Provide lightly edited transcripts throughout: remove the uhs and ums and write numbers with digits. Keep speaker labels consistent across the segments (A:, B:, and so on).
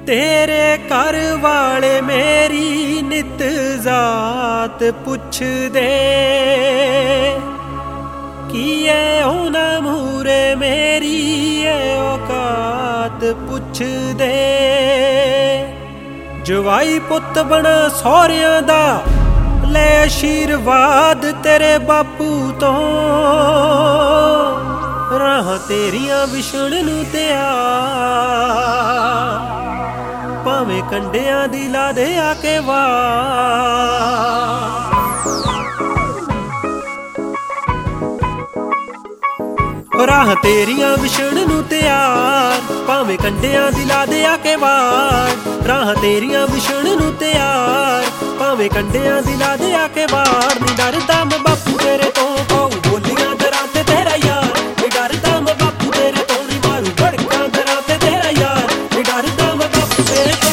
A: तेरे घर वाले मेरी नित जात पुछ दे की होना मूरे मेरी औकात पुछ दे। जवाई पुत बना सौहरियां दा ले आशीर्वाद तेरे बापू तो राह तेरियां विछण नूं त्यार भावें कंडियां दी ला दे आके वार। राह तेरियां विछण नूं त्यार भावें कंडियां दी ला दे आके वार। राह तेरियां विछण नूं त्यार भावें कंडियां दी ला दे आके वार। नी डरदा मैं बापू तेरे तो पाऊ बोलियां दरां ते तेरा यार। नी डरदा मैं बापू तेरे तो नी मारू भड़कां दरां ते तेरा यार। नी डरदा मैं बापू तेरे तो।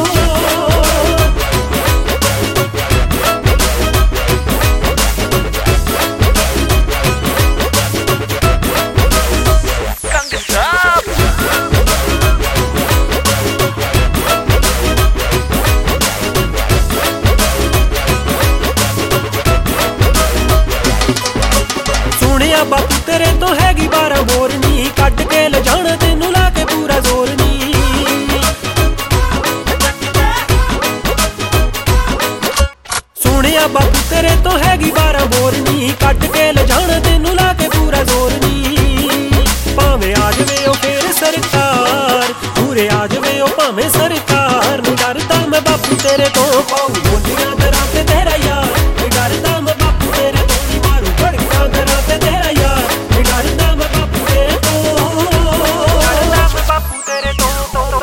A: बापू तेरे तो हैगी 12 बोरनी कट के ले जाना तेनू ला के पूरा जोर नी। सुनिया बापू तेरे तो हैगी 12 बोरनी कट के ले जाना तेनू ला के पूरा जोर नी। भावें आ जावे ओ फिर सरकार पूरे आ जावे ओ भावें सरकार। नी डरदा मैं बापू तेरे तो पाऊ बोलियां दरां ते तेरा यार। नी डरदा मैं बापू तेरे तो नी मारू भड़कां दरां ते तेरा यार। नी डरदा मैं बापू तेरे तो डरदा मैं बापू तेरे तो।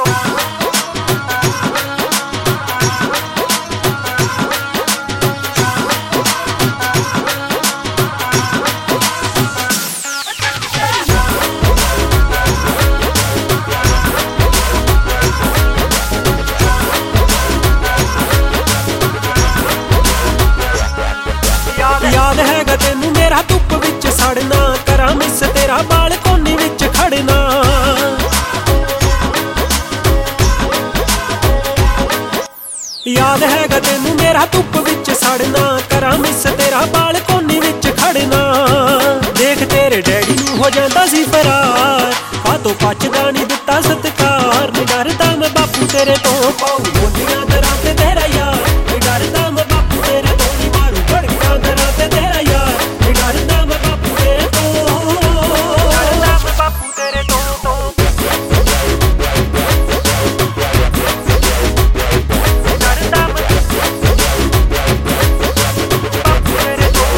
A: याद हैगा तेनू मेरा धुप विच सड़ना करा मिस तेरा बालकोनी विच खड़ना। याद हैगा तेनू मेरा धुप विच सड़ना करा मिस तेरा बालकोनी विच खड़ना। देख तेरे डैडी नू हो जांदा सी फरार कातों पचदा नी दित्ता सत्कार। नी डरदा मैं बापू तेरे तो पाऊ बोलियां दरां ते तेरा यार। नी डरदा मैं बापू तेरे तो नी मारू भड़कां दरां ते तेरा यार। नी डरदा मैं बापू तेरे तो डरदा मैं बापू तेरे तो। डरदा मैं बापू तेरे तो।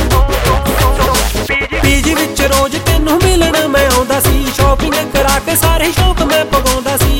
A: पीजी विच रोज तेनू मिलना मैं आउंदा सी शॉपिंग करा के सारे शौक मैं पगाउंदा सी।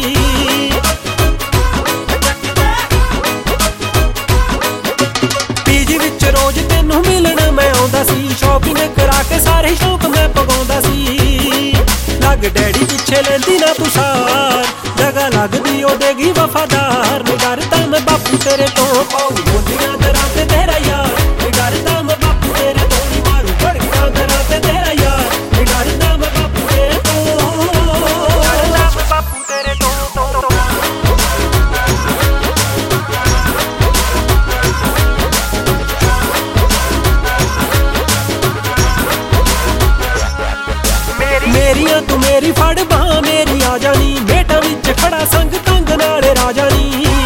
A: पीजी विच रोज तेनू मिलना मैं आउंदा सी शॉपिंग करा के सारे शौक मैं पगाउंदा सी। लग डैडी पिछे लैंदी ना तू सार जगह लगदी ओ देगी वफादार। नी डरदा मैं बापू तेरे तो पाऊ बोलियां दरां ते तेरा यार। नी डरदा मैं बापू तेरे तो नी मारू भड़कां दरां ते तेरा यार। नी डरदा मैं बापू तेरे तो डरदा मैं बापू तेरे तो। मेरियां तू मेरी फड़ बां मेरी आ जानी बेटा विच खड़ा संग तंग नाले राजा नी।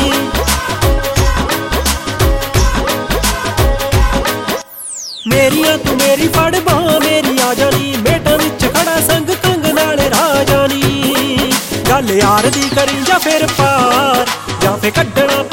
A: मेरियां तू मेरी फड़ बां मेरी आ जानी बेटा विच खड़ा संग तंग नाले राजा नी। गल यार दी करी जा फिर पार जा फिर कड्डना